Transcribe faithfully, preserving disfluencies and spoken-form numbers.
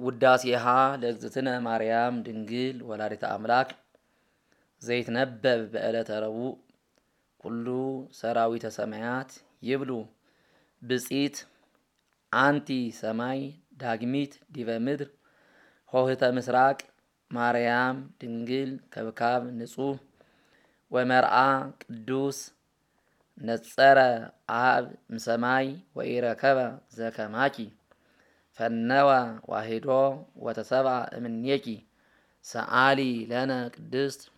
ውዳሴሃ ለእግዝእትነ ማርያም ድንግል ወላዲተ አምላክ ዘይትነበብ በዕለተ ረቡዕ ኩሉ ሰራዊተ ሰማያት ይብሉ ብፅዕት አንቲ ሰማይ ዳግሚት ዲበ ምድር ሆህተ ምስራቅ ማርያም ድንግል ከብካብ ንጹሕ ወመርአ ቅዱስ ነጸረ አብ እምሰማይ ወኢረከበ ዘከማኪ ፈነወ ዋሂዶ ወተሰብአ እምኔኪ ሰአሊ ለነ ቅድስት